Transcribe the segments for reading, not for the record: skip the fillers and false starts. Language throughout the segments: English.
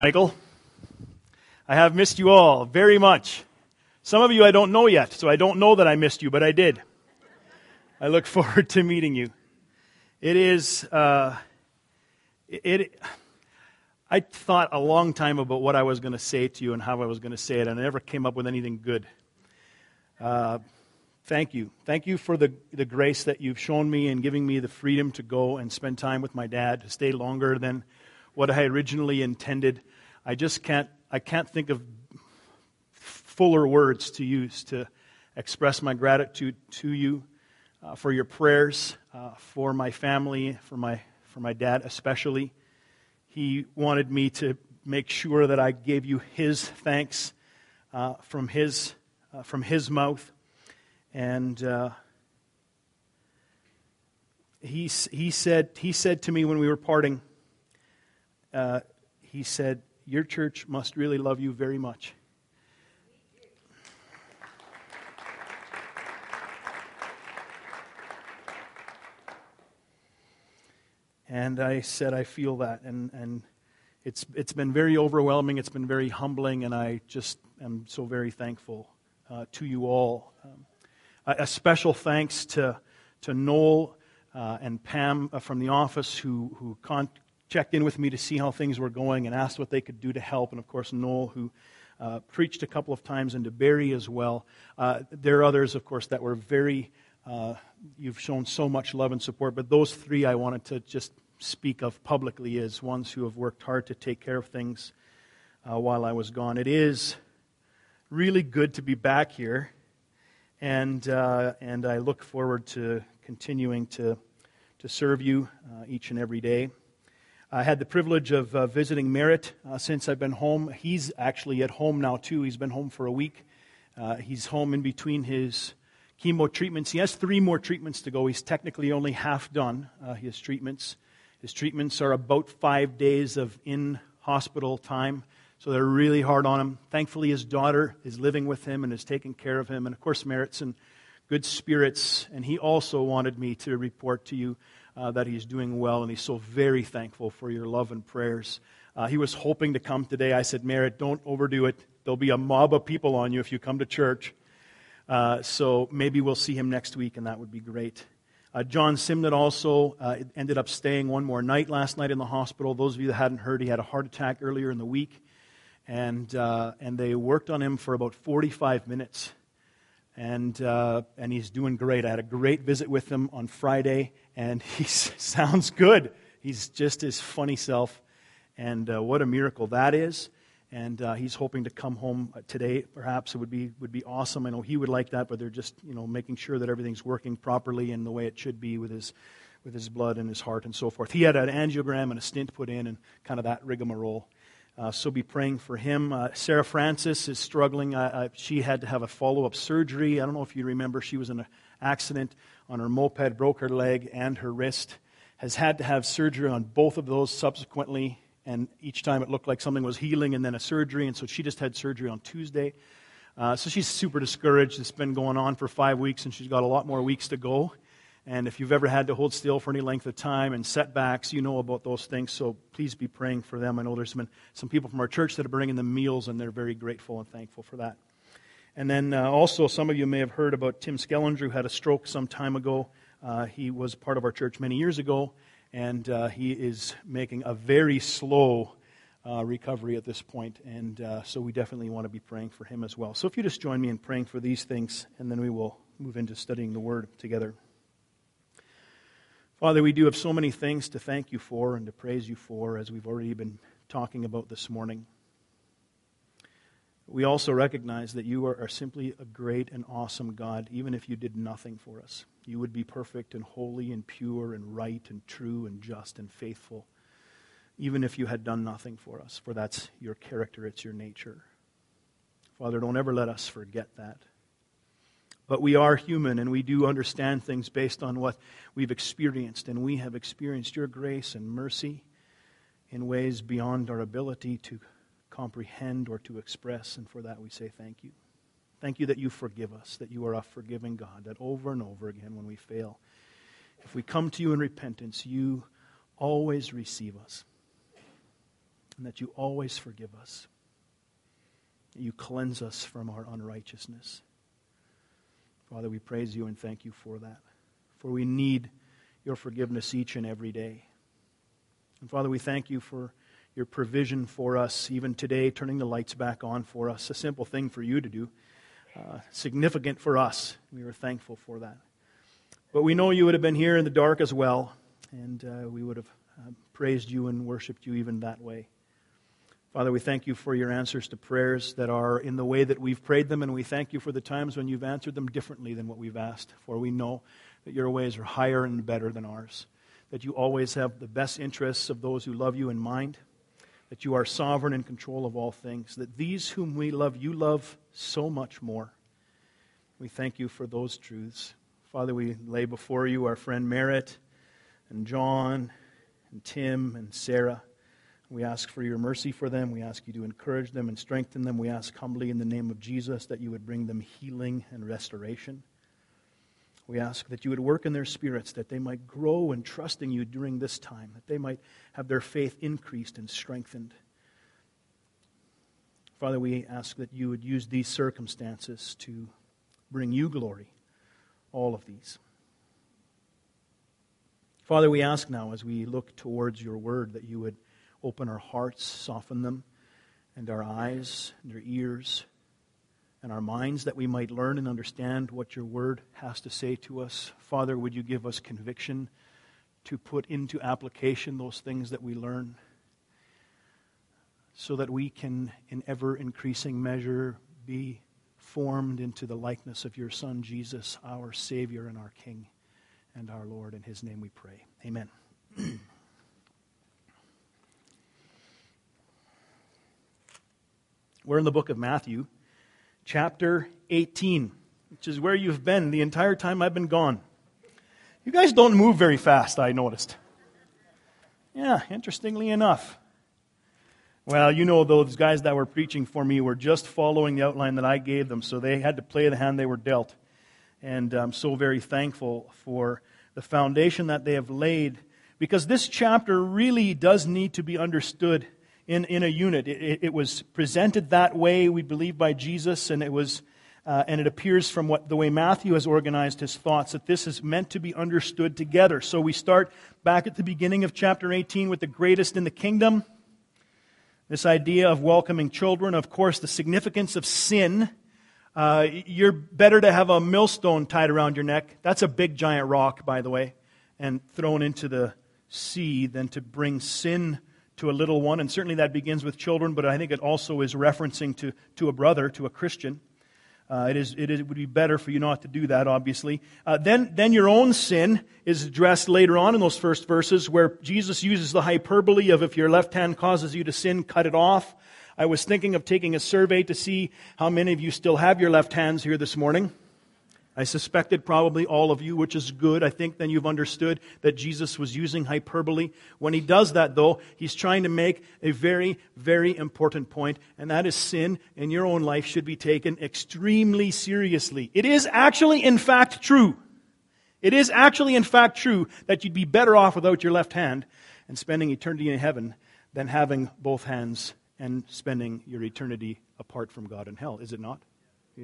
Michael, I have missed you all very much. Some of you I don't know yet, so I don't know that I missed you, but I did. I look forward to meeting you. I thought a long time about what I was going to say to you and how I was going to say it, and I never came up with anything good. Thank you. Thank you for the grace that you've shown me in giving me the freedom to go and spend time with my dad, to stay longer than what I originally intended. I can't think of fuller words to use to express my gratitude to you for your prayers, for my family, for my dad especially. He wanted me to make sure that I gave you his thanks from his mouth, and he said to me when we were parting. He said, "Your church must really love you very much." And I said, "I feel that," and it's been very overwhelming. It's been very humbling, and I just am so very thankful to you all. A special thanks to Noel and Pam from the office who checked in with me to see how things were going and asked what they could do to help. And of course, Noel, who preached a couple of times into Barrie as well. There are others, of course, that were you've shown so much love and support. But those three I wanted to just speak of publicly as ones who have worked hard to take care of things while I was gone. It is really good to be back here. And I look forward to continuing to serve you each and every day. I had the privilege of visiting Merritt since I've been home. He's actually at home now, too. He's been home for a week. He's home in between his chemo treatments. He has 3 more treatments to go. He's technically only half done his treatments. His treatments are about 5 days of in-hospital time, so they're really hard on him. Thankfully, his daughter is living with him and is taking care of him. And, of course, Merritt's in good spirits. And he also wanted me to report to you that he's doing well, and he's so very thankful for your love and prayers. He was hoping to come today. I said, "Merritt, don't overdo it. There'll be a mob of people on you if you come to church." So maybe we'll see him next week, and that would be great. John Simnett also ended up staying one more night last night in the hospital. Those of you that hadn't heard, he had a heart attack earlier in the week, and they worked on him for about 45 minutes. And he's doing great. I had a great visit with him on Friday, and he sounds good. He's just his funny self, and what a miracle that is. And he's hoping to come home today. Perhaps it would be awesome. I know he would like that, but they're just making sure that everything's working properly in the way it should be with his blood and his heart and so forth. He had an angiogram and a stent put in, and kind of that rigmarole. So be praying for him. Sarah Francis is struggling. She had to have a follow-up surgery. I don't know if you remember, she was in an accident on her moped, broke her leg and her wrist. Has had to have surgery on both of those subsequently, and each time it looked like something was healing and then a surgery, and so she just had surgery on Tuesday. So she's super discouraged. It's been going on for 5 weeks, and she's got a lot more weeks to go. And if you've ever had to hold still for any length of time and setbacks, you know about those things. So please be praying for them. I know there's been some people from our church that are bringing them meals, and they're very grateful and thankful for that. And then also some of you may have heard about Tim Skellinger, who had a stroke some time ago. He was part of our church many years ago, and he is making a very slow recovery at this point. And so we definitely want to be praying for him as well. So if you just join me in praying for these things, and then we will move into studying the Word together. Father, we do have so many things to thank you for and to praise you for, as we've already been talking about this morning. We also recognize that you are simply a great and awesome God, even if you did nothing for us. You would be perfect and holy and pure and right and true and just and faithful, even if you had done nothing for us, for that's your character, it's your nature. Father, don't ever let us forget that. But we are human, and we do understand things based on what we've experienced. And we have experienced your grace and mercy in ways beyond our ability to comprehend or to express. And for that we say thank you. Thank you that you forgive us, that you are a forgiving God, that over and over again when we fail, if we come to you in repentance, you always receive us. and that you always forgive us. You cleanse us from our unrighteousness. Father, we praise you and thank you for that. For we need your forgiveness each and every day. And Father, we thank you for your provision for us, even today, turning the lights back on for us. A simple thing for you to do, significant for us. We were thankful for that. But we know you would have been here in the dark as well, and we would have praised you and worshiped you even that way. Father, we thank you for your answers to prayers that are in the way that we've prayed them, and we thank you for the times when you've answered them differently than what we've asked. For we know that your ways are higher and better than ours, that you always have the best interests of those who love you in mind, that you are sovereign in control of all things, that these whom we love, you love so much more. We thank you for those truths. Father, we lay before you our friend Merritt and John and Tim and Sarah. We ask for your mercy for them. We ask you to encourage them and strengthen them. We ask humbly in the name of Jesus that you would bring them healing and restoration. We ask that you would work in their spirits, that they might grow in trusting you during this time, that they might have their faith increased and strengthened. Father, we ask that you would use these circumstances to bring you glory, all of these. Father, we ask now as we look towards your word that you would open our hearts, soften them, and our eyes and our ears and our minds, that we might learn and understand what your word has to say to us. Father, would you give us conviction to put into application those things that we learn, so that we can, in ever-increasing measure, be formed into the likeness of your Son, Jesus, our Savior and our King and our Lord. In his name we pray. Amen. We're in the book of Matthew, chapter 18, which is where you've been the entire time I've been gone. You guys don't move very fast, I noticed. Yeah, interestingly enough. Well, you know, those guys that were preaching for me were just following the outline that I gave them, so they had to play the hand they were dealt. And I'm so very thankful for the foundation that they have laid, because this chapter really does need to be understood in a unit. It was presented that way, we believe, by Jesus, and it appears from the way Matthew has organized his thoughts that this is meant to be understood together. So we start back at the beginning of chapter 18 with the greatest in the kingdom. This idea of welcoming children, of course, the significance of sin. You're better to have a millstone tied around your neck. That's a big giant rock, by the way, and thrown into the sea than to bring sin to a little one. And certainly that begins with children, but I think it also is referencing to a brother, to a Christian. It would be better for you not to do that, obviously. Then your own sin is addressed later on in those first verses, where Jesus uses the hyperbole of, if your left hand causes you to sin, cut it off. I was thinking of taking a survey to see how many of you still have your left hands here this morning. I suspected probably all of you, which is good. I think then you've understood that Jesus was using hyperbole. When he does that, though, he's trying to make a very, very important point, and that is sin in your own life should be taken extremely seriously. It is actually, in fact, true. It is actually, in fact, true that you'd be better off without your left hand and spending eternity in heaven than having both hands and spending your eternity apart from God in hell. Is it not? Yeah.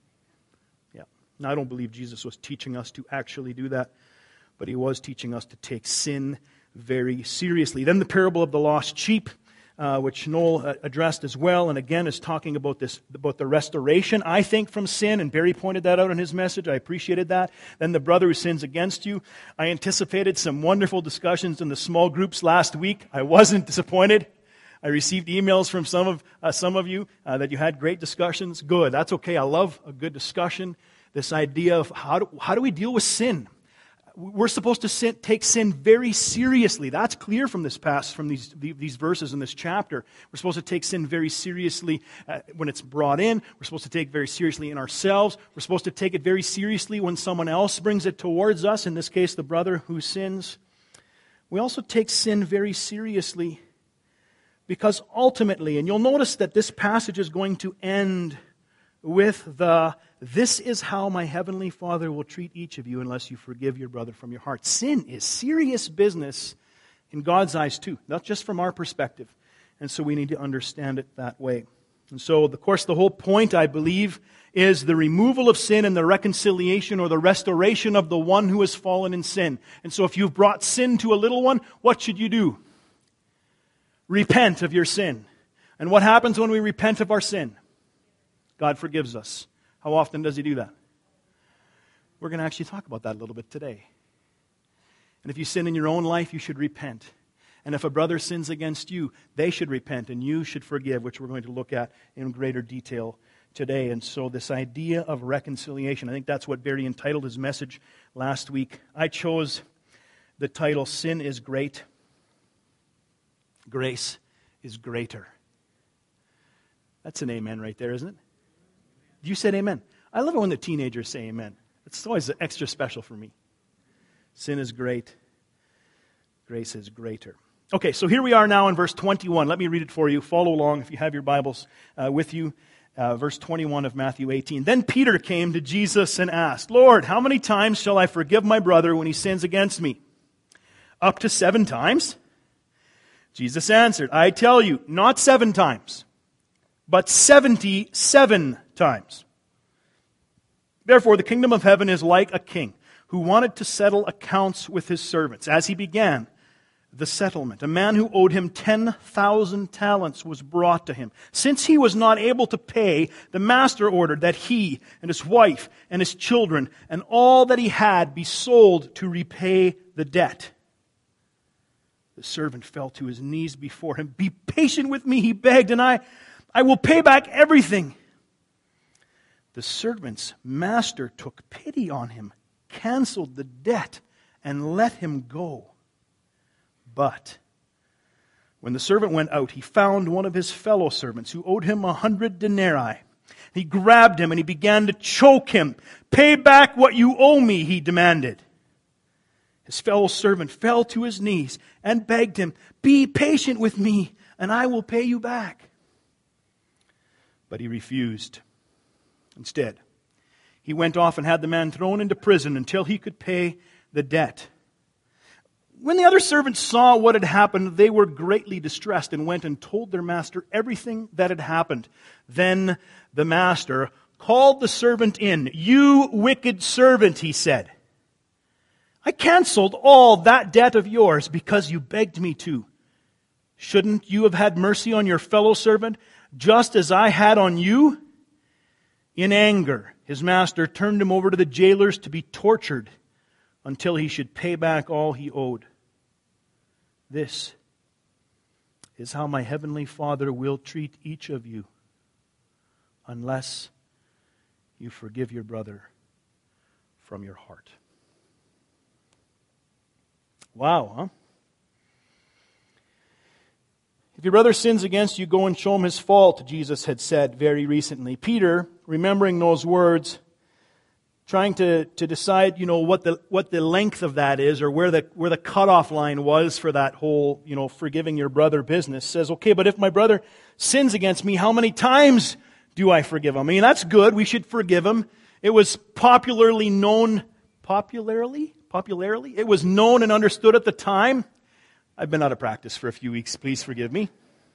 Now, I don't believe Jesus was teaching us to actually do that, but he was teaching us to take sin very seriously. Then the parable of the lost sheep, which Noel addressed as well, and again is talking about the restoration, I think, from sin, and Barry pointed that out in his message. I appreciated that. Then the brother who sins against you. I anticipated some wonderful discussions in the small groups last week. I wasn't disappointed. I received emails from some of you that you had great discussions. Good. That's okay. I love a good discussion. This idea of how do we deal with sin? We're supposed to take sin very seriously. That's clear from this passage, from these verses in this chapter. We're supposed to take sin very seriously when it's brought in. We're supposed to take it very seriously in ourselves. We're supposed to take it very seriously when someone else brings it towards us, in this case, the brother who sins. We also take sin very seriously because ultimately, and you'll notice that this passage is going to end with this is how my heavenly Father will treat each of you unless you forgive your brother from your heart. Sin is serious business in God's eyes too, not just from our perspective. And so we need to understand it that way. And so, of course, the whole point, I believe, is the removal of sin and the reconciliation or the restoration of the one who has fallen in sin. And so if you've brought sin to a little one, what should you do? Repent of your sin. And what happens when we repent of our sin? God forgives us. How often does He do that? We're going to actually talk about that a little bit today. And if you sin in your own life, you should repent. And if a brother sins against you, they should repent and you should forgive, which we're going to look at in greater detail today. And so this idea of reconciliation, I think that's what Barry entitled his message last week. I chose the title, Sin is Great, Grace is Greater. That's an amen right there, isn't it? You said amen. I love it when the teenagers say amen. It's always extra special for me. Sin is great, grace is greater. Okay, so here we are now in verse 21. Let me read it for you. Follow along if you have your Bibles with you. Verse 21 of Matthew 18. Then Peter came to Jesus and asked, Lord, how many times shall I forgive my brother when he sins against me? Up to 7 times? Jesus answered, I tell you, not 7 times, but 77 times. Therefore, the kingdom of heaven is like a king who wanted to settle accounts with his servants. As he began the settlement, a man who owed him 10,000 talents was brought to him. Since he was not able to pay, the master ordered that he and his wife and his children and all that he had be sold to repay the debt. The servant fell to his knees before him. Be patient with me, he begged, and I will pay back everything. The servant's master took pity on him, canceled the debt, and let him go. But when the servant went out, he found one of his fellow servants who owed him 100 denarii. He grabbed him and he began to choke him. Pay back what you owe me, he demanded. His fellow servant fell to his knees and begged him, be patient with me and I will pay you back. But he refused. Instead, he went off and had the man thrown into prison until he could pay the debt. When the other servants saw what had happened, they were greatly distressed and went and told their master everything that had happened. Then the master called the servant in. You wicked servant, he said. I canceled all that debt of yours because you begged me to. Shouldn't you have had mercy on your fellow servant just as I had on you? In anger, his master turned him over to the jailers to be tortured until he should pay back all he owed. This is how my heavenly Father will treat each of you unless you forgive your brother from your heart. Wow, huh? If your brother sins against you, go and show him his fault, Jesus had said very recently. Peter, remembering those words, trying to decide, what the length of that is, or where the cutoff line was for that whole, forgiving your brother business, says, okay, but if my brother sins against me, how many times do I forgive him? I mean, that's good. We should forgive him. It was popularly known, popularly? It was known and understood at the time. I've been out of practice for a few weeks. Please forgive me.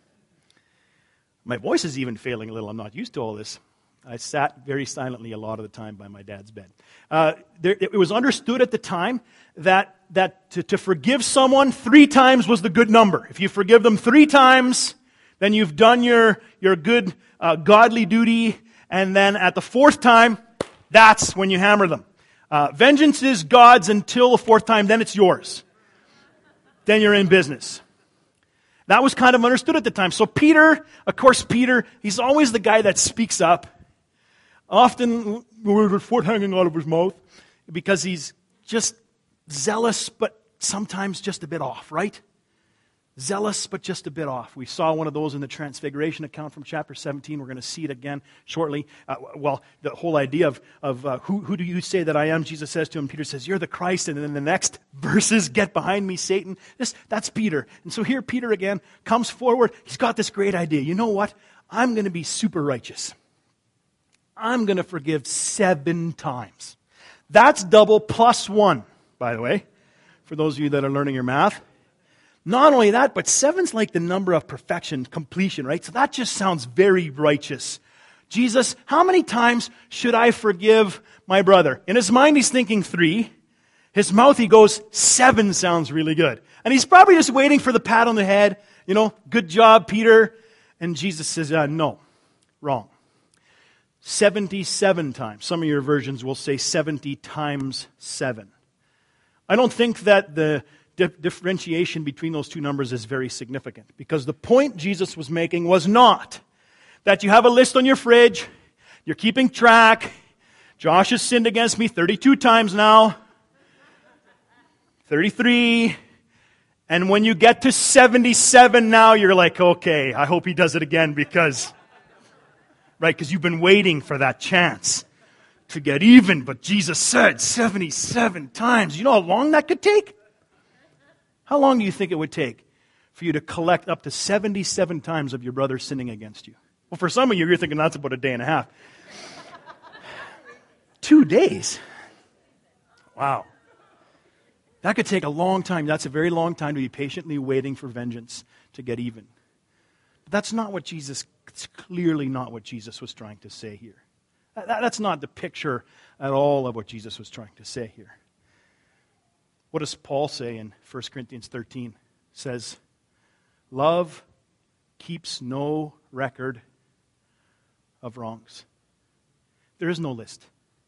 My voice is even failing a little. I'm not used to all this. I sat very silently a lot of the time by my dad's bed. It was understood at the time that to forgive someone 3 times was the good number. If you forgive them 3 times, then you've done your good godly duty, and then at the 4th time, that's when you hammer them. Vengeance is God's until the 4th time, then it's yours. Then you're in business. That was kind of understood at the time. So Peter, he's always the guy that speaks up. Often with his foot hanging out of his mouth because he's just zealous, but sometimes just a bit off, right? Zealous, but just a bit off. We saw one of those in the Transfiguration account from chapter 17. We're going to see it again shortly. The whole idea of who do you say that I am? Jesus says to him, Peter says, you're the Christ. And then the next verses, get behind me, Satan. That's Peter. And so here Peter again comes forward. He's got this great idea. You know what? I'm going to be super righteous. I'm going to forgive 7 times. That's double plus 1, by the way, for those of you that are learning your math. Not only that, but 7's like the number of perfection, completion, right? So that just sounds very righteous. Jesus, how many times should I forgive my brother? In his mind, he's thinking 3. His mouth, he goes, 7 sounds really good. And he's probably just waiting for the pat on the head. Good job, Peter. And Jesus says, no, wrong. 77 times. Some of your versions will say 70 times 7. I don't think that the differentiation between those two numbers is very significant, because the point Jesus was making was not that you have a list on your fridge, you're keeping track, Josh has sinned against me 32 times now, 33, and when you get to 77 now, you're like, okay, I hope he does it again because you've been waiting for that chance to get even, but Jesus said 77 times. You know how long that could take? How long do you think it would take for you to collect up to 77 times of your brother sinning against you? Well, for some of you, you're thinking that's about a day and a half. 2 days. Wow. That could take a long time. That's a very long time to be patiently waiting for vengeance to get even. But that's it's clearly not what Jesus was trying to say here. That's not the picture at all of what Jesus was trying to say here. What does Paul say in 1 Corinthians 13? It says, love keeps no record of wrongs. There is no list.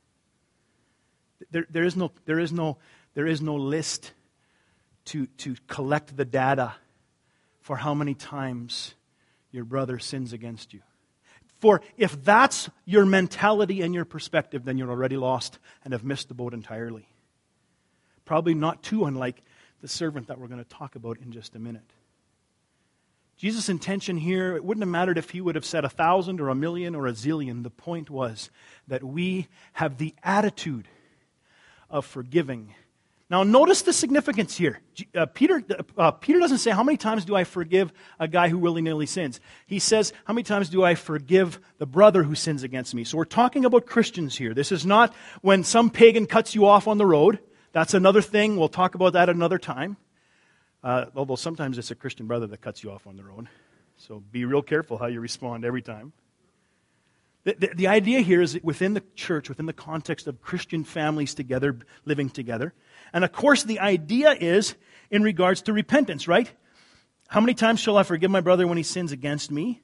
There is no list to collect the data for how many times your brother sins against you. For if that's your mentality and your perspective, then you're already lost and have missed the boat entirely. Probably not too unlike the servant that we're going to talk about in just a minute. Jesus' intention here, it wouldn't have mattered if he would have said 1,000 or 1,000,000 or 1,000,000. The point was that we have the attitude of forgiving. Now notice the significance here. Peter doesn't say, how many times do I forgive a guy who willy-nilly sins? He says, how many times do I forgive the brother who sins against me? So we're talking about Christians here. This is not when some pagan cuts you off on the road. That's another thing. We'll talk about that another time. Although sometimes it's a Christian brother that cuts you off on the road. So be real careful how you respond every time. The idea here is that within the church, within the context of Christian families together, living together. And of course, the idea is in regards to repentance, right? How many times shall I forgive my brother when he sins against me?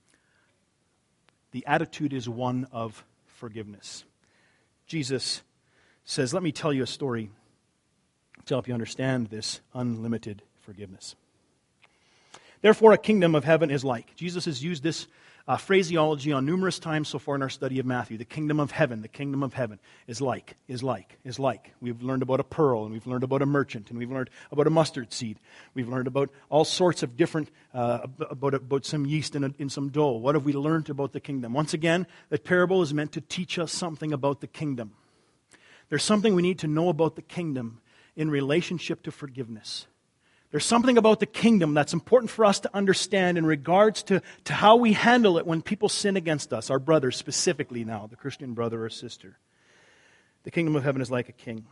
The attitude is one of forgiveness. Jesus says, let me tell you a story to help you understand this unlimited forgiveness. Therefore, a kingdom of heaven is like. Jesus has used this phraseology on numerous times so far in our study of Matthew. The kingdom of heaven is like. We've learned about a pearl, and we've learned about a merchant, and we've learned about a mustard seed. We've learned about all sorts of different, about some yeast in some dough. What have we learned about the kingdom? Once again, the parable is meant to teach us something about the kingdom. There's something we need to know about the kingdom in relationship to forgiveness. There's something about the kingdom that's important for us to understand in regards to how we handle it when people sin against us, our brothers specifically now, the Christian brother or sister. The kingdom of heaven is like a king.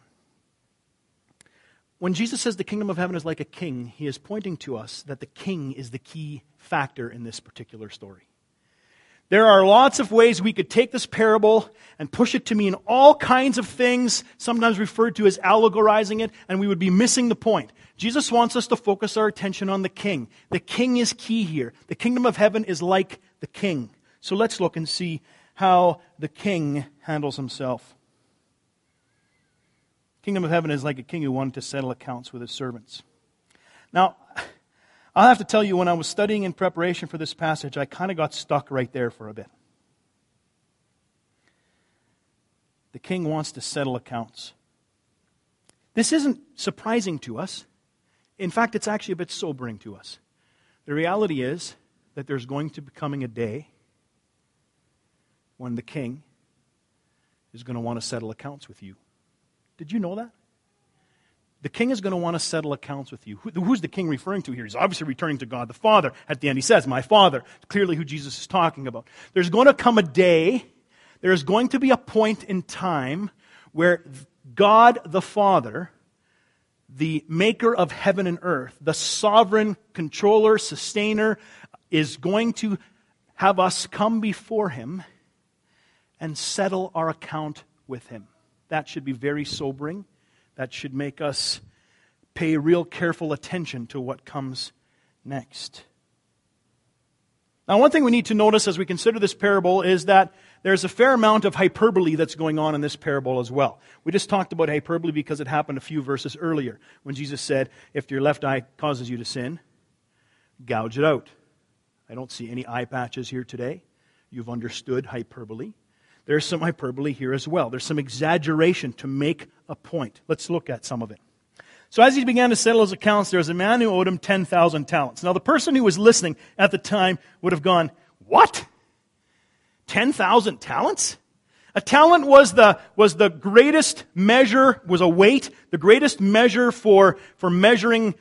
When Jesus says the kingdom of heaven is like a king, he is pointing to us that the king is the key factor in this particular story. There are lots of ways we could take this parable and push it to mean all kinds of things, sometimes referred to as allegorizing it, and we would be missing the point. Jesus wants us to focus our attention on the king. The king is key here. The kingdom of heaven is like the king. So let's look and see how the king handles himself. Kingdom of heaven is like a king who wanted to settle accounts with his servants. Now, I'll have to tell you, when I was studying in preparation for this passage, I kind of got stuck right there for a bit. The king wants to settle accounts. This isn't surprising to us. In fact, it's actually a bit sobering to us. The reality is that there's going to be coming a day when the king is going to want to settle accounts with you. Did you know that? The king is going to want to settle accounts with you. Who's the king referring to here? He's obviously returning to God the Father. At the end he says, my Father. Clearly who Jesus is talking about. There's going to come a day, there's going to be a point in time where God the Father the maker of heaven and earth, the sovereign controller, sustainer, is going to have us come before Him and settle our account with Him. That should be very sobering. That should make us pay real careful attention to what comes next. Now, one thing we need to notice as we consider this parable is that there's a fair amount of hyperbole that's going on in this parable as well. We just talked about hyperbole because it happened a few verses earlier when Jesus said, if your left eye causes you to sin, gouge it out. I don't see any eye patches here today. You've understood hyperbole. There's some hyperbole here as well. There's some exaggeration to make a point. Let's look at some of it. So as he began to settle his accounts, there was a man who owed him 10,000 talents. Now the person who was listening at the time would have gone, what? 10,000 talents? A talent was the greatest measure, was a weight, the greatest measure for measuring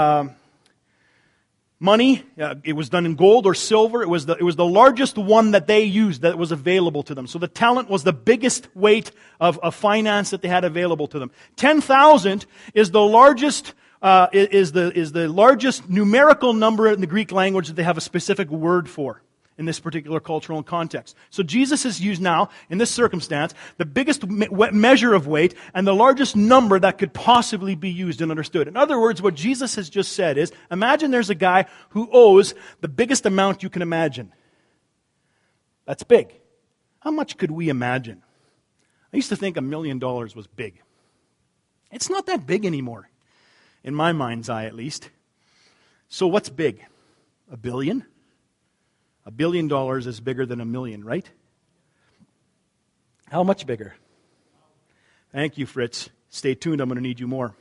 money. It was done in gold or silver. It was the largest one that they used that was available to them. So the talent was the biggest weight of finance that they had available to them. 10,000 is the largest is the largest numerical number in the Greek language that they have a specific word for in this particular cultural context. So Jesus has used now, in this circumstance, the biggest measure of weight and the largest number that could possibly be used and understood. In other words, what Jesus has just said is, imagine there's a guy who owes the biggest amount you can imagine. That's big. How much could we imagine? I used to think $1 million was big. It's not that big anymore, in my mind's eye at least. So what's big? $1 billion? $1 billion is bigger than $1 million, right? How much bigger? Thank you, Fritz. Stay tuned, I'm going to need you more.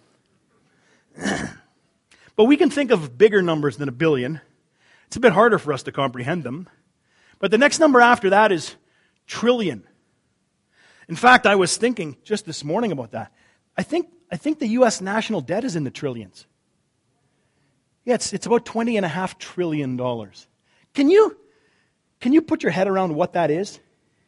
But we can think of bigger numbers than $1 billion. It's a bit harder for us to comprehend them. But the next number after that is trillion. In fact, I was thinking just this morning about that. I think the U.S. national debt is in the trillions. Yeah, it's about $20.5 trillion. Can you put your head around what that is?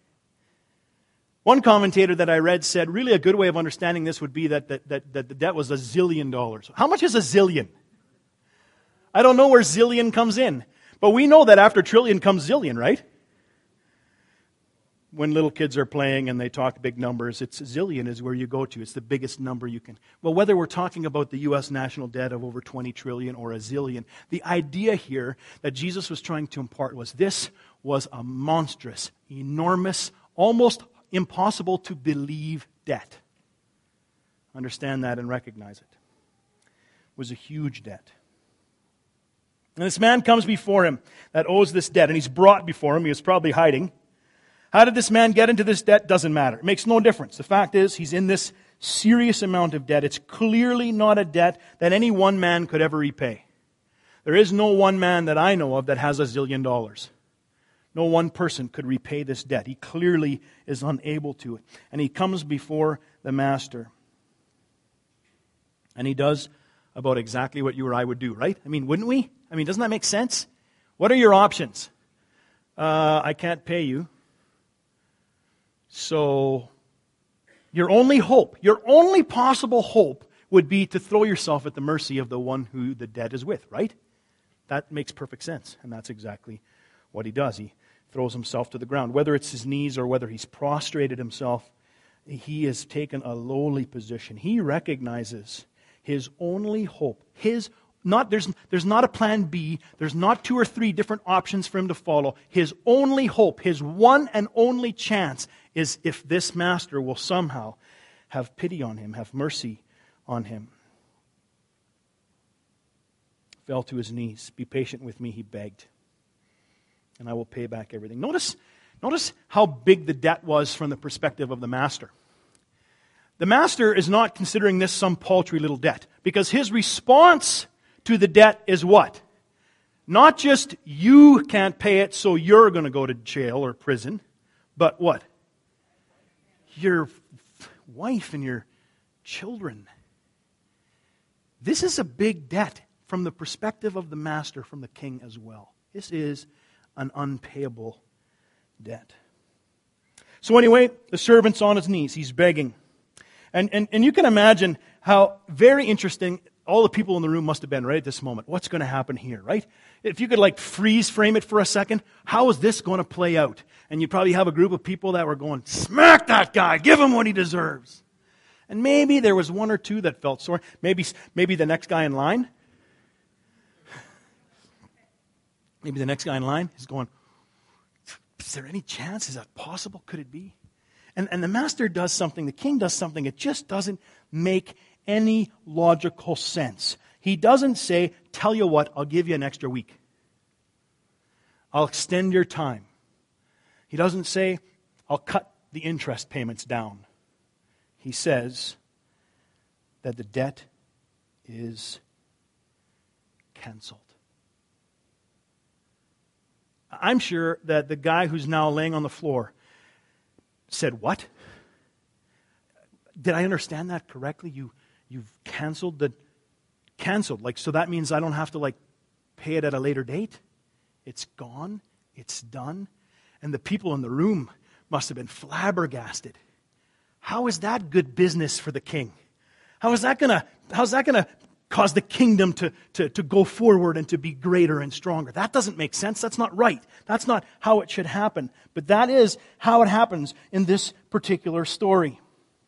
One commentator that I read said, really a good way of understanding this would be that the debt was $1 zillion. How much is a zillion? I don't know where zillion comes in. But we know that after trillion comes zillion, right? When little kids are playing and they talk big numbers, it's zillion is where you go to. It's the biggest number you can. Well, whether we're talking about the U.S. national debt of over 20 trillion or a zillion, the idea here that Jesus was trying to impart was this was a monstrous, enormous, almost impossible to believe debt. Understand that and recognize it. It was a huge debt. And this man comes before him that owes this debt, and he's brought before him. He was probably hiding. How did this man get into this debt? Doesn't matter. It makes no difference. The fact is, he's in this serious amount of debt. It's clearly not a debt that any one man could ever repay. There is no one man that I know of that has $1 zillion. No one person could repay this debt. He clearly is unable to. And he comes before the master. And he does about exactly what you or I would do, right? I mean, wouldn't we? I mean, doesn't that make sense? What are your options? I can't pay you. So, your only hope, your only possible hope would be to throw yourself at the mercy of the one who the debt is with, right? That makes perfect sense, and that's exactly what he does. He throws himself to the ground. Whether it's his knees or whether he's prostrated himself, he has taken a lowly position. He recognizes his only hope, there's not a plan B. There's not 2 or 3 different options for him to follow. His only hope, his one and only chance is if this master will somehow have pity on him, have mercy on him. Fell to his knees. Be patient with me, he begged, and I will pay back everything. Notice how big the debt was from the perspective of the master. The master is not considering this some paltry little debt, because his response to the debt is what? Not just you can't pay it, so you're going to go to jail or prison, but what? Your wife and your children. This is a big debt from the perspective of the master, from the king as well. This is an unpayable debt. So anyway, the servant's on his knees. He's begging. And you can imagine how very interesting all the people in the room must have been right at this moment. What's going to happen here, right? If you could freeze frame it for a second, how is this going to play out? And you'd probably have a group of people that were going, smack that guy, give him what he deserves. And maybe there was one or two that felt sorry. Maybe the next guy in line. Maybe the next guy in line is going, is there any chance? Is that possible? Could it be? And the master does something, the king does something, it just doesn't make any logical sense. He doesn't say, tell you what, I'll give you an extra week. I'll extend your time. He doesn't say, I'll cut the interest payments down. He says that the debt is canceled. I'm sure that the guy who's now laying on the floor said, what? Did I understand that correctly? You've canceled so that means I don't have to pay it at a later date? It's gone. It's done. And the people in the room must have been flabbergasted. How is that good business for the king? How's that gonna cause the kingdom to go forward and to be greater and stronger? That doesn't make sense. That's not right. That's not how it should happen. But that is how it happens in this particular story.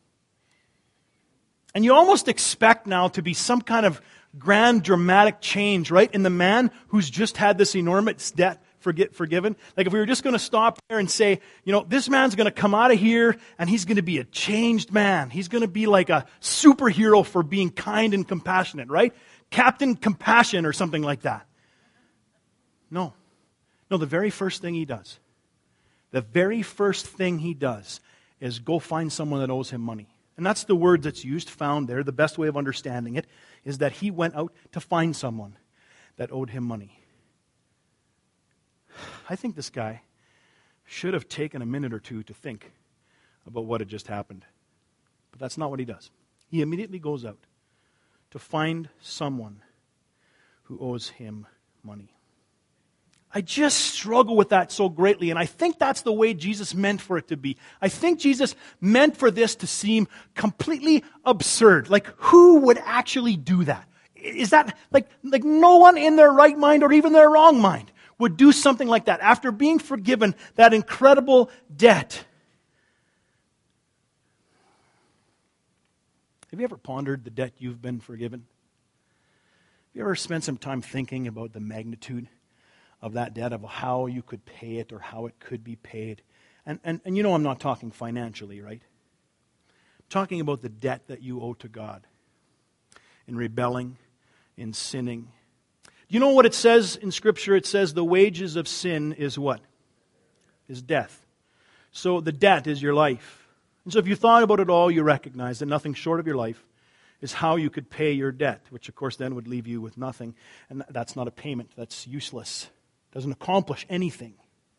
And you almost expect now to be some kind of grand dramatic change, right? In the man who's just had this enormous debt forgiven. If we were just going to stop there and say, this man's going to come out of here and he's going to be a changed man. He's going to be like a superhero for being kind and compassionate, right? Captain Compassion or something like that. No, the very first thing he does is go find someone that owes him money. And that's the word that's found there. The best way of understanding it is that he went out to find someone that owed him money. I think this guy should have taken a minute or two to think about what had just happened. But that's not what he does. He immediately goes out to find someone who owes him money. I just struggle with that so greatly, and I think that's the way Jesus meant for it to be. I think Jesus meant for this to seem completely absurd. Who would actually do that? Is that, no one in their right mind or even their wrong mind would do something like that after being forgiven that incredible debt. Have you ever pondered the debt you've been forgiven? Have you ever spent some time thinking about the magnitude of that debt, of how you could pay it or how it could be paid? And I'm not talking financially, right? I'm talking about the debt that you owe to God in rebelling, in sinning. You know what it says in Scripture? It says the wages of sin is what? Is death. So the debt is your life. And so if you thought about it all, you recognize that nothing short of your life is how you could pay your debt, which of course then would leave you with nothing. And that's not a payment. That's useless. It doesn't accomplish anything.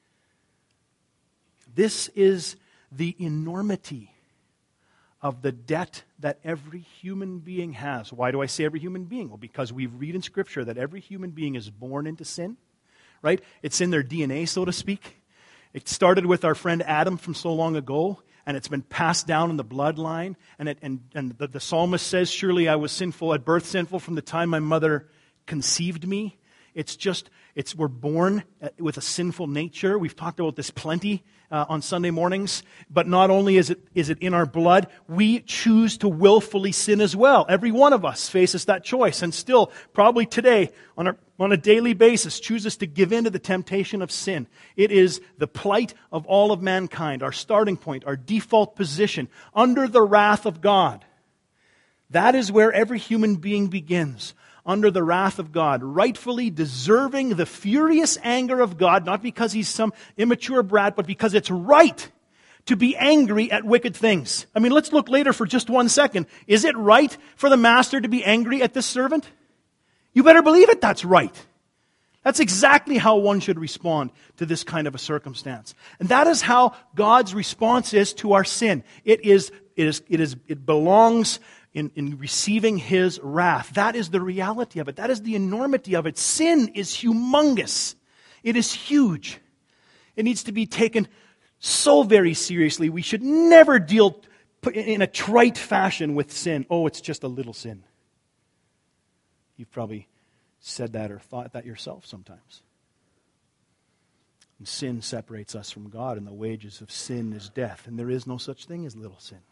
This is the enormity of the debt that every human being has. Why do I say every human being? Well, because we read in Scripture that every human being is born into sin, right? It's in their DNA, so to speak. It started with our friend Adam from so long ago, and it's been passed down in the bloodline. And the psalmist says, surely I was sinful at birth, sinful from the time my mother conceived me. We're born with a sinful nature. We've talked about this plenty on Sunday mornings. But not only is it in our blood, we choose to willfully sin as well. Every one of us faces that choice, and still, probably today, on a daily basis, chooses to give in to the temptation of sin. It is the plight of all of mankind, our starting point, our default position, under the wrath of God. That is where every human being begins. Under the wrath of God, rightfully deserving the furious anger of God, not because he's some immature brat, but because it's right to be angry at wicked things. I mean, let's look later for just 1 second. Is it right for the master to be angry at this servant? You better believe it, that's right. That's exactly how one should respond to this kind of a circumstance. And that is how God's response is to our sin. It belongs in receiving His wrath. That is the reality of it. That is the enormity of it. Sin is humongous. It is huge. It needs to be taken so very seriously. We should never deal put in a trite fashion with sin. Oh, it's just a little sin. You've probably said that or thought that yourself sometimes. And sin separates us from God, and the wages of sin is death, and there is no such thing as little sin.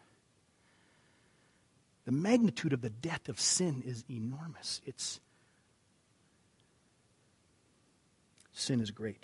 The magnitude of the debt of sin is enormous. Sin is great.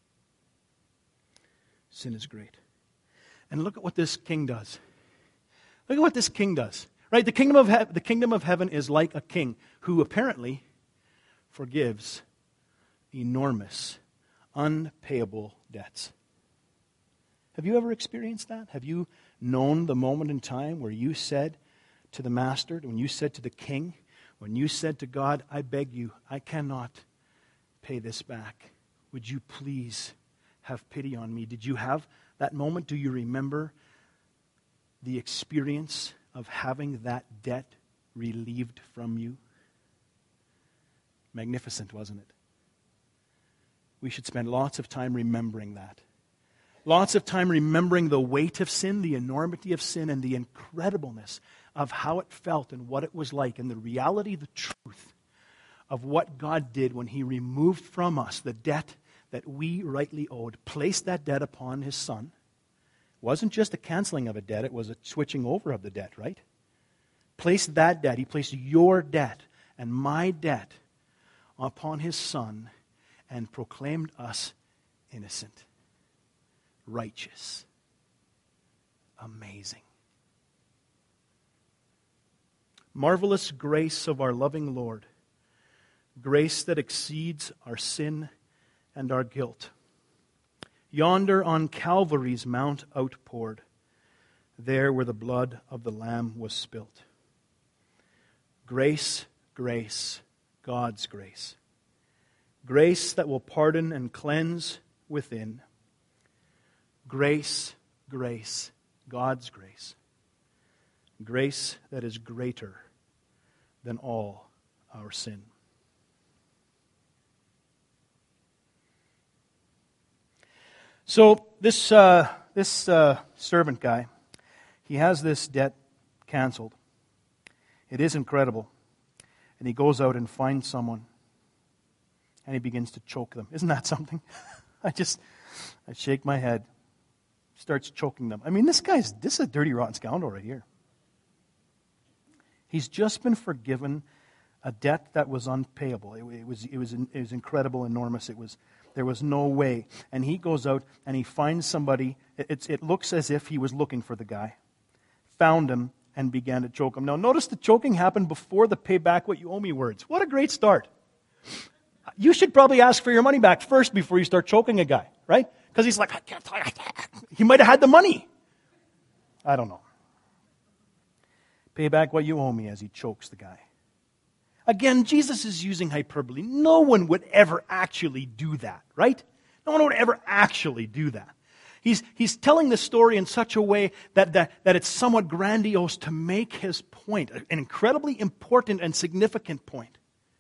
Sin is great. And look at what this king does. Look at what this king does. Right? The kingdom of heaven is like a king who apparently forgives enormous, unpayable debts. Have you ever experienced that? Have you known the moment in time where you said to the master, when you said to the king, when you said to God, I beg you, I cannot pay this back. Would you please have pity on me? Did you have that moment? Do you remember the experience of having that debt relieved from you? Magnificent, wasn't it? We should spend lots of time remembering that. Lots of time remembering the weight of sin, the enormity of sin, and the incredibleness of how it felt and what it was like, and the reality, the truth of what God did when He removed from us the debt that we rightly owed, placed that debt upon His Son. It wasn't just a canceling of a debt, it was a switching over of the debt, right? Placed that debt, He placed your debt and my debt upon His Son and proclaimed us innocent, righteous, amazing. Marvelous grace of our loving Lord, grace that exceeds our sin and our guilt. Yonder on Calvary's mount outpoured, there where the blood of the Lamb was spilt. Grace, grace, God's grace. Grace that will pardon and cleanse within. Grace, grace, God's grace. Grace that is greater than all our sin. So this servant guy, he has this debt canceled. It is incredible. And he goes out and finds someone, and he begins to choke them. Isn't that something? I shake my head. Starts choking them. I mean, this is a dirty, rotten scoundrel right here. He's just been forgiven a debt that was unpayable. It was incredible, enormous. There was no way. And he goes out and he finds somebody. It looks as if he was looking for the guy. Found him and began to choke him. Now notice the choking happened before the pay back what you owe me words. What a great start. You should probably ask for your money back first before you start choking a guy, right? Because he's like, he might have had the money. I don't know. Pay back what you owe me, as he chokes the guy. Again, Jesus is using hyperbole. No one would ever actually do that, right? No one would ever actually do that. He's telling this story in such a way that it's somewhat grandiose to make his point, an incredibly important and significant point.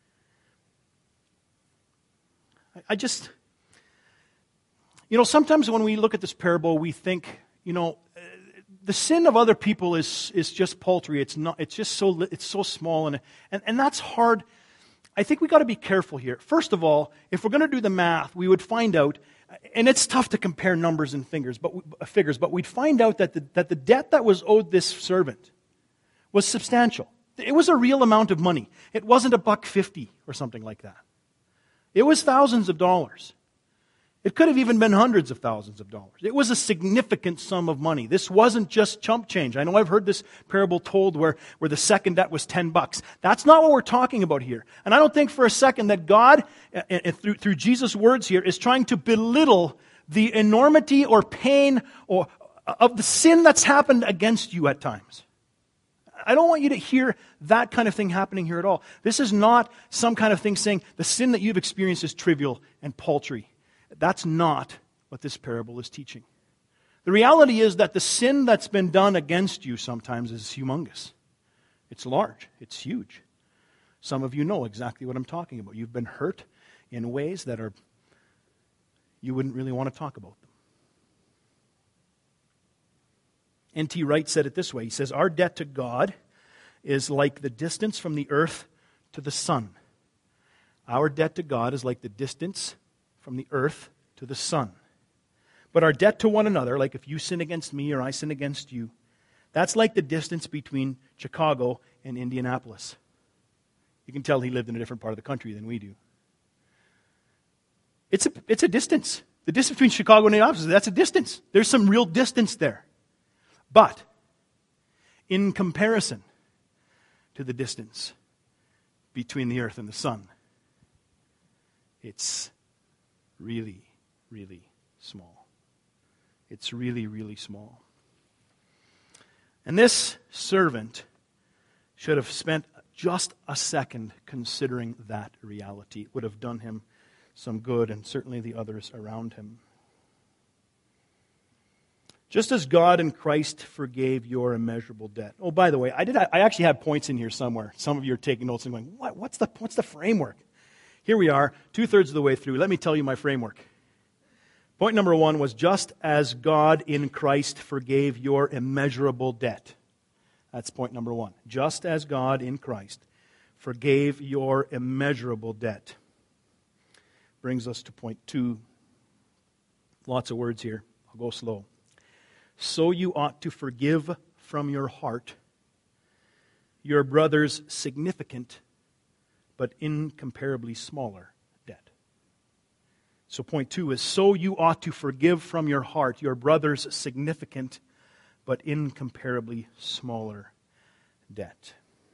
Sometimes when we look at this parable, we think, the sin of other people is just paltry. It's so small, and that's hard. I think we got to be careful here. First of all, if we're going to do the math, we would find out, and it's tough to compare numbers and figures, but we'd find out that the debt that was owed this servant was substantial. It was a real amount of money. It wasn't $1.50 or something like that. It was thousands of dollars. It could have even been hundreds of thousands of dollars. It was a significant sum of money. This wasn't just chump change. I know I've heard this parable told where the second debt was $10. That's not what we're talking about here. And I don't think for a second that God, through Jesus' words here, is trying to belittle the enormity or pain of the sin that's happened against you at times. I don't want you to hear that kind of thing happening here at all. This is not some kind of thing saying the sin that you've experienced is trivial and paltry. That's not what this parable is teaching. The reality is that the sin that's been done against you sometimes is humongous. It's large. It's huge. Some of you know exactly what I'm talking about. You've been hurt in ways that you wouldn't really want to talk about them. N.T. Wright said it this way. He says, our debt to God is like the distance from the earth to the sun. Our debt to God is like the distance from the earth to the sun. But our debt to one another, like if you sin against me or I sin against you, that's like the distance between Chicago and Indianapolis. You can tell he lived in a different part of the country than we do. It's a distance. The distance between Chicago and Indianapolis, that's a distance. There's some real distance there. But in comparison to the distance between the earth and the sun, it's really, really small. It's really, really small. And this servant should have spent just a second considering that reality. It would have done him some good, and certainly the others around him. Just as God in Christ forgave your immeasurable debt. Oh, by the way, I actually have points in here somewhere. Some of you are taking notes and going, what's the framework? Here we are, 2/3 of the way through. Let me tell you my framework. Point number 1 was just as God in Christ forgave your immeasurable debt. That's point number 1. Just as God in Christ forgave your immeasurable debt. Brings us to point 2. Lots of words here. I'll go slow. So you ought to forgive from your heart your brother's significant but incomparably smaller debt. So point 2 is, so you ought to forgive from your heart your brother's significant but incomparably smaller debt.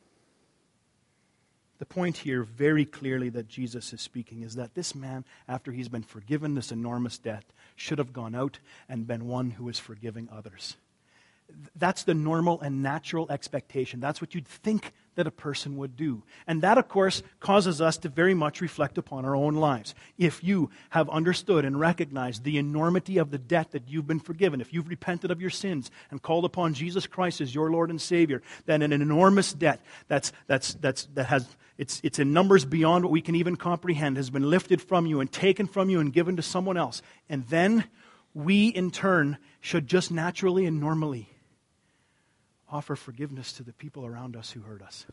The point here very clearly that Jesus is speaking is that this man, after he's been forgiven this enormous debt, should have gone out and been one who is forgiving others. That's the normal and natural expectation. That's what you'd think that a person would do. And that, of course, causes us to very much reflect upon our own lives. If you have understood and recognized the enormity of the debt that you've been forgiven, if you've repented of your sins and called upon Jesus Christ as your Lord and Savior, then an enormous debt it's in numbers beyond what we can even comprehend has been lifted from you and taken from you and given to someone else. And then we, in turn, should just naturally and normally offer forgiveness to the people around us who hurt us.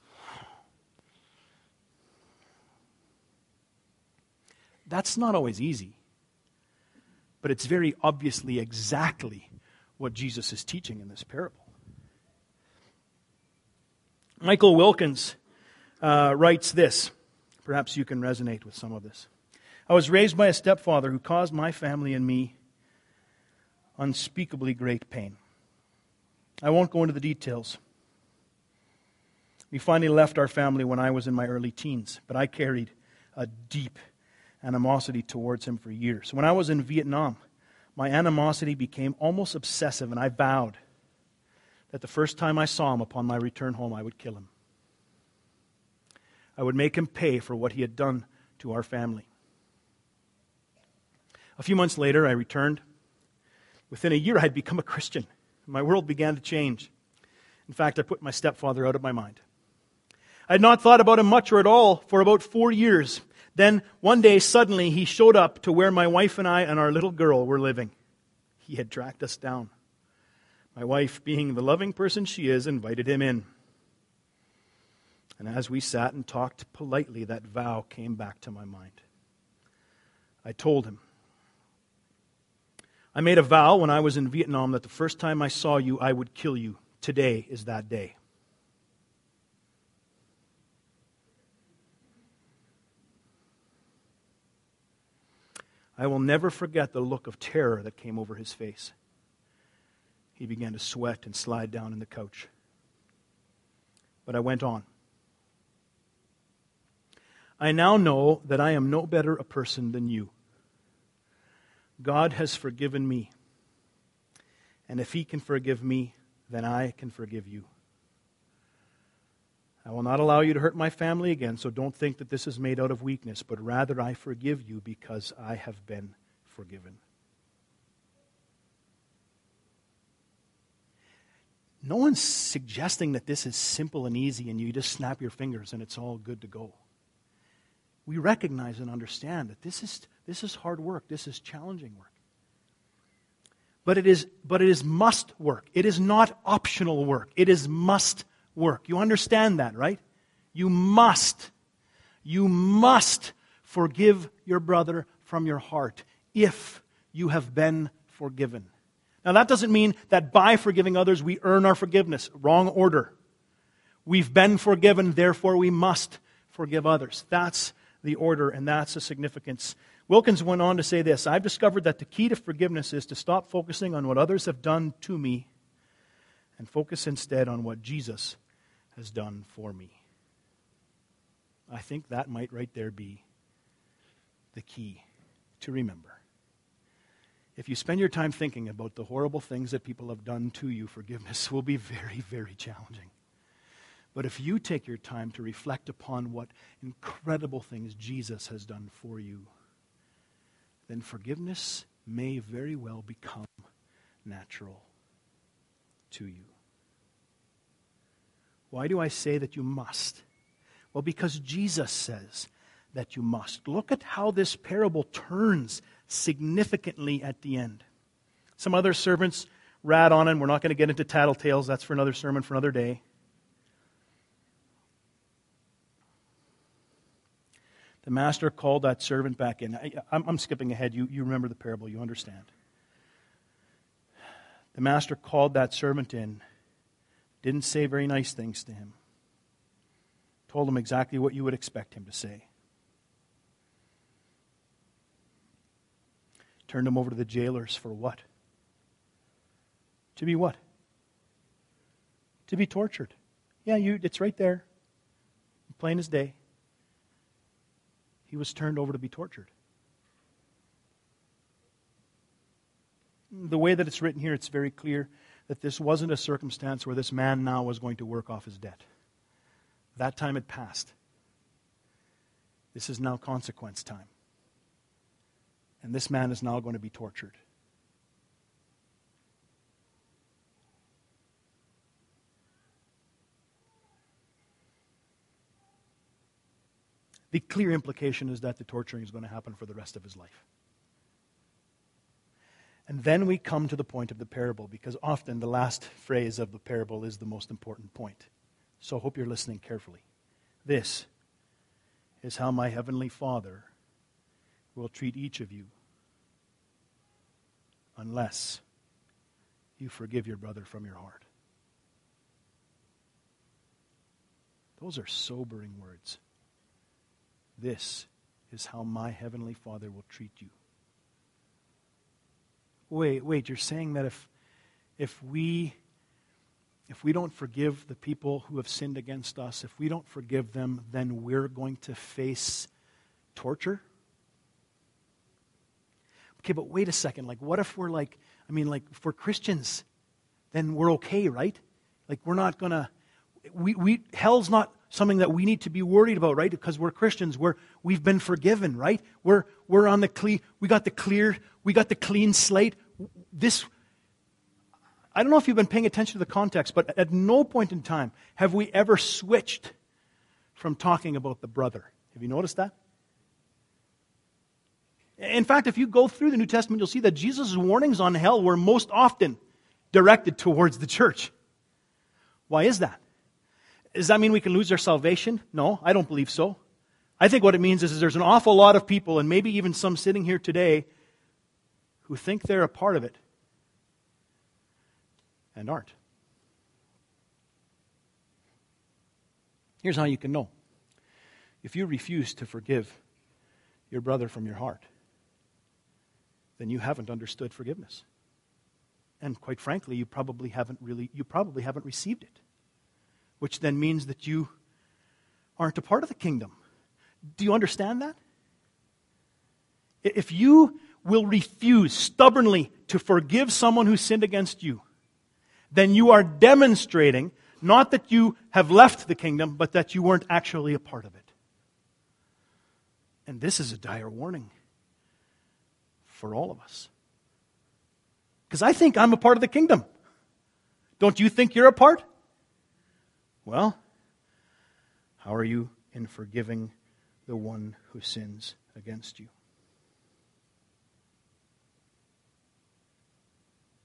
That's not always easy, but it's very obviously exactly what Jesus is teaching in this parable. Michael Wilkins writes this. Perhaps you can resonate with some of this. I was raised by a stepfather who caused my family and me unspeakably great pain. I won't go into the details. We finally left our family when I was in my early teens, but I carried a deep animosity towards him for years. When I was in Vietnam, my animosity became almost obsessive, and I vowed that the first time I saw him upon my return home, I would kill him. I would make him pay for what he had done to our family. A few months later, I returned. Within a year, I had become a Christian. My world began to change. In fact, I put my stepfather out of my mind. I had not thought about him much or at all for about 4 years. Then, one day, suddenly, he showed up to where my wife and I and our little girl were living. He had tracked us down. My wife, being the loving person she is, invited him in. And as we sat and talked politely, that vow came back to my mind. I told him, I made a vow when I was in Vietnam that the first time I saw you, I would kill you. Today is that day. I will never forget the look of terror that came over his face. He began to sweat and slide down in the couch. But I went on. I now know that I am no better a person than you. God has forgiven me. And if He can forgive me, then I can forgive you. I will not allow you to hurt my family again, so don't think that this is made out of weakness, but rather I forgive you because I have been forgiven. No one's suggesting that this is simple and easy and you just snap your fingers and it's all good to go. We recognize and understand that this is hard work. This is challenging work. But it is must work. It is not optional work. It is must work. You understand that, right? You must forgive your brother from your heart if you have been forgiven. Now that doesn't mean that by forgiving others we earn our forgiveness. Wrong order. We've been forgiven, therefore we must forgive others. That's the order, and that's the significance. Wilkins went on to say this: I've discovered that the key to forgiveness is to stop focusing on what others have done to me and focus instead on what Jesus has done for me. I think that might right there be the key to remember. If you spend your time thinking about the horrible things that people have done to you, forgiveness will be very, very challenging. But if you take your time to reflect upon what incredible things Jesus has done for you, then forgiveness may very well become natural to you. Why do I say that you must? Well, because Jesus says that you must. Look at how this parable turns significantly at the end. Some other servants rat on him. We're not going to get into tattletales. That's for another sermon for another day. The master called that servant back in. I'm skipping ahead. You remember the parable. You understand. The master called that servant in. Didn't say very nice things to him. Told him exactly what you would expect him to say. Turned him over to the jailers for what? To be what? To be tortured. Yeah, it's right there. Plain as day. He was turned over to be tortured. The way that it's written here, it's very clear that this wasn't a circumstance where this man now was going to work off his debt. That time had passed. This is now consequence time. And this man is now going to be tortured. The clear implication is that the torturing is going to happen for the rest of his life. And then we come to the point of the parable, because often the last phrase of the parable is the most important point. So I hope you're listening carefully. This is how my heavenly Father will treat each of you unless you forgive your brother from your heart. Those are sobering words. This is how my heavenly Father will treat you. Wait, you're saying that if we don't forgive the people who have sinned against us, if we don't forgive them, then we're going to face torture? Okay, but wait a second. What if we're if we're Christians, then we're okay, right? We're not going to, hell's not something that we need to be worried about, right? Because we're Christians, we've been forgiven, right? We're on the clean, we got the clean slate. I don't know if you've been paying attention to the context, but at no point in time have we ever switched from talking about the brother. Have you noticed that? In fact, if you go through the New Testament, you'll see that Jesus' warnings on hell were most often directed towards the church. Why is that? Does that mean we can lose our salvation? No, I don't believe so. I think what it means is there's an awful lot of people, and maybe even some sitting here today, who think they're a part of it and aren't. Here's how you can know. If you refuse to forgive your brother from your heart, then you haven't understood forgiveness. And quite frankly, you probably haven't received it. Which then means that you aren't a part of the kingdom. Do you understand that? If you will refuse stubbornly to forgive someone who sinned against you, then you are demonstrating not that you have left the kingdom, but that you weren't actually a part of it. And this is a dire warning for all of us. Because I think I'm a part of the kingdom. Don't you think you're a part? Well, how are you in forgiving the one who sins against you?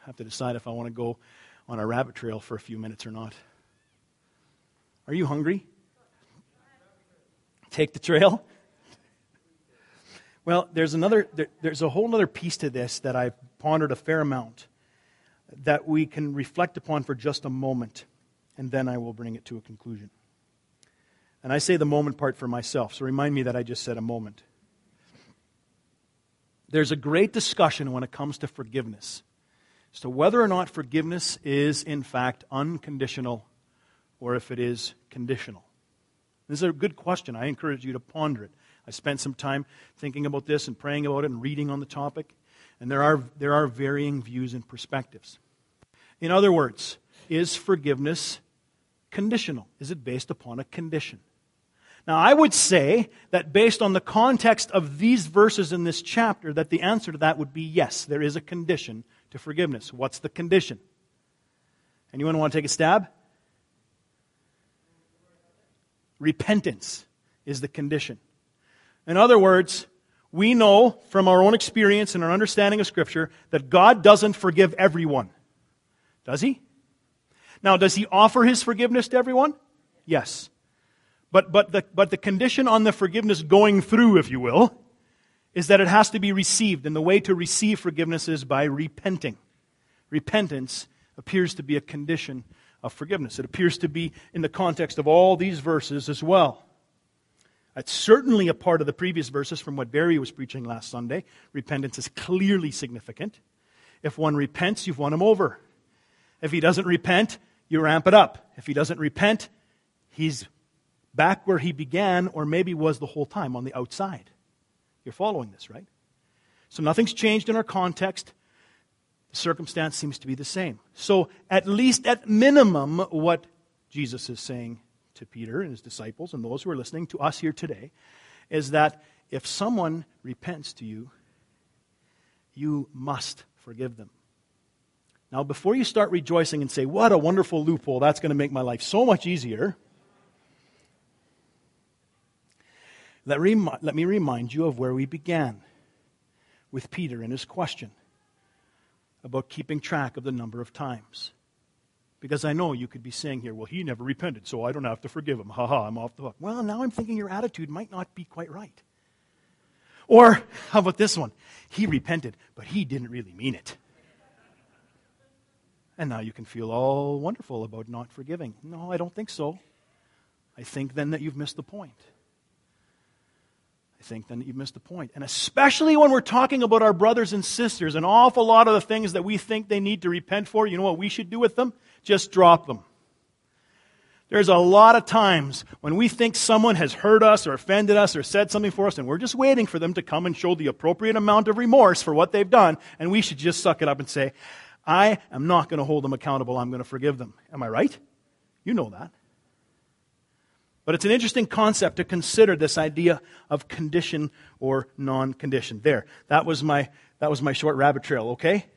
have to decide if I want to go on a rabbit trail for a few minutes or not. Are you hungry? Take the trail? Well, there's a whole other piece to this that I've pondered a fair amount that we can reflect upon for just a moment, and then I will bring it to a conclusion. And I say the moment part for myself, so remind me that I just said a moment. There's a great discussion when it comes to forgiveness as to whether or not forgiveness is, in fact, unconditional or if it is conditional. This is a good question. I encourage you to ponder it. I spent some time thinking about this and praying about it and reading on the topic, and there are varying views and perspectives. In other words, is forgiveness conditional? Is it based upon a condition? Now, I would say that based on the context of these verses in this chapter, that the answer to that would be yes, there is a condition to forgiveness. What's the condition? Anyone want to take a stab? Repentance is the condition. In other words, we know from our own experience and our understanding of Scripture that God doesn't forgive everyone. Does He? Now, does He offer His forgiveness to everyone? Yes. But the condition on the forgiveness going through, if you will, is that it has to be received. And the way to receive forgiveness is by repenting. Repentance appears to be a condition of forgiveness. It appears to be in the context of all these verses as well. That's certainly a part of the previous verses from what Barry was preaching last Sunday. Repentance is clearly significant. If one repents, you've won him over. If he doesn't repent, you ramp it up. If he doesn't repent, he's back where he began, or maybe was the whole time, on the outside. You're following this, right? So nothing's changed in our context. The circumstance seems to be the same. So at least at minimum, what Jesus is saying to Peter and his disciples and those who are listening to us here today is that if someone repents to you, you must forgive them. Now, before you start rejoicing and say, what a wonderful loophole, that's going to make my life so much easier, let me remind you of where we began with Peter and his question about keeping track of the number of times. Because I know you could be saying here, well, he never repented, so I don't have to forgive him. Ha, I'm off the hook. Well, now I'm thinking your attitude might not be quite right. Or, how about this one? He repented, but he didn't really mean it. And now you can feel all wonderful about not forgiving. No, I don't think so. I think then that you've missed the point. And especially when we're talking about our brothers and sisters, an awful lot of the things that we think they need to repent for, you know what we should do with them? Just drop them. There's a lot of times when we think someone has hurt us or offended us or said something for us, and we're just waiting for them to come and show the appropriate amount of remorse for what they've done, and we should just suck it up and say, I am not going to hold them accountable, I'm going to forgive them. Am I right? You know that. But it's an interesting concept to consider, this idea of condition or non-condition. There, that was my short rabbit trail, okay?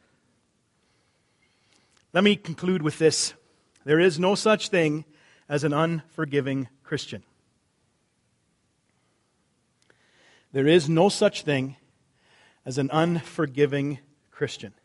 Let me conclude with this. There is no such thing as an unforgiving Christian. There is no such thing as an unforgiving Christian.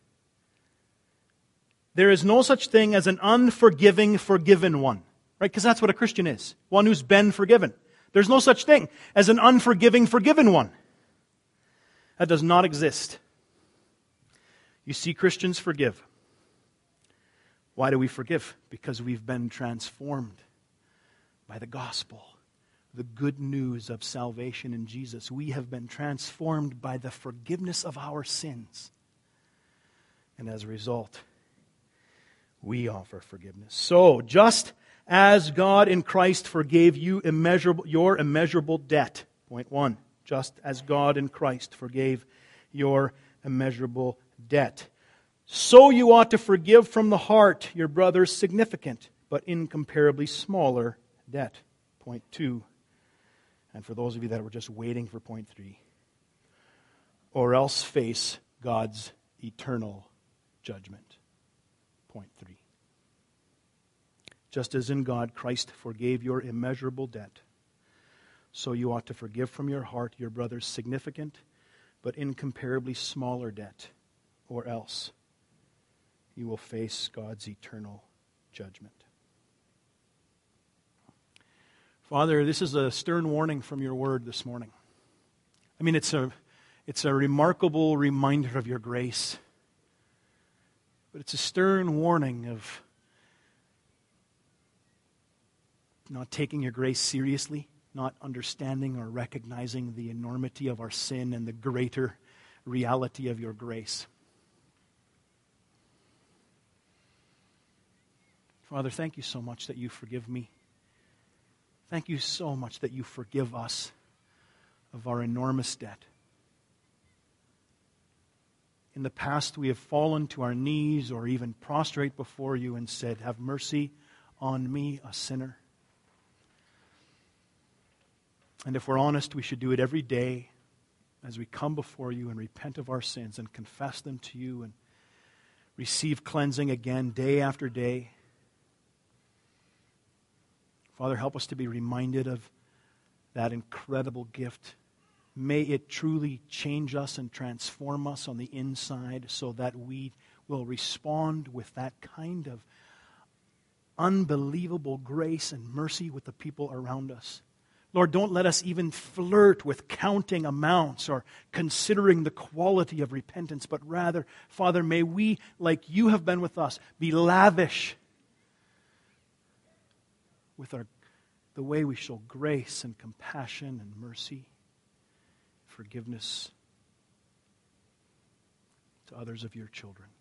There is no such thing as an unforgiving, forgiven one. Right? Because that's what a Christian is. One who's been forgiven. There's no such thing as an unforgiving, forgiven one. That does not exist. You see, Christians forgive. Why do we forgive? Because we've been transformed by the gospel, the good news of salvation in Jesus. We have been transformed by the forgiveness of our sins. And as a result, we offer forgiveness. So, just as God in Christ forgave you your immeasurable debt. Point 1. Just as God in Christ forgave your immeasurable debt. So you ought to forgive from the heart your brother's significant, but incomparably smaller debt. Point 2. And for those of you that were just waiting for point 3. Or else face God's eternal judgment. Point 3. Just as in God Christ forgave your immeasurable debt, so you ought to forgive from your heart your brother's significant but incomparably smaller debt, or else you will face God's eternal judgment. Father, this is a stern warning from your word this morning. I mean, it's a remarkable reminder of your grace. But it's a stern warning of not taking your grace seriously, not understanding or recognizing the enormity of our sin and the greater reality of your grace. Father, thank you so much that you forgive me. Thank you so much that you forgive us of our enormous debt. In the past, we have fallen to our knees or even prostrate before you and said, "Have mercy on me, a sinner." And if we're honest, we should do it every day as we come before you and repent of our sins and confess them to you and receive cleansing again day after day. Father, help us to be reminded of that incredible gift. May it truly change us and transform us on the inside so that we will respond with that kind of unbelievable grace and mercy with the people around us. Lord, don't let us even flirt with counting amounts or considering the quality of repentance, but rather, Father, may we, like you have been with us, be lavish with the way we show grace and compassion and mercy, forgiveness to others of your children.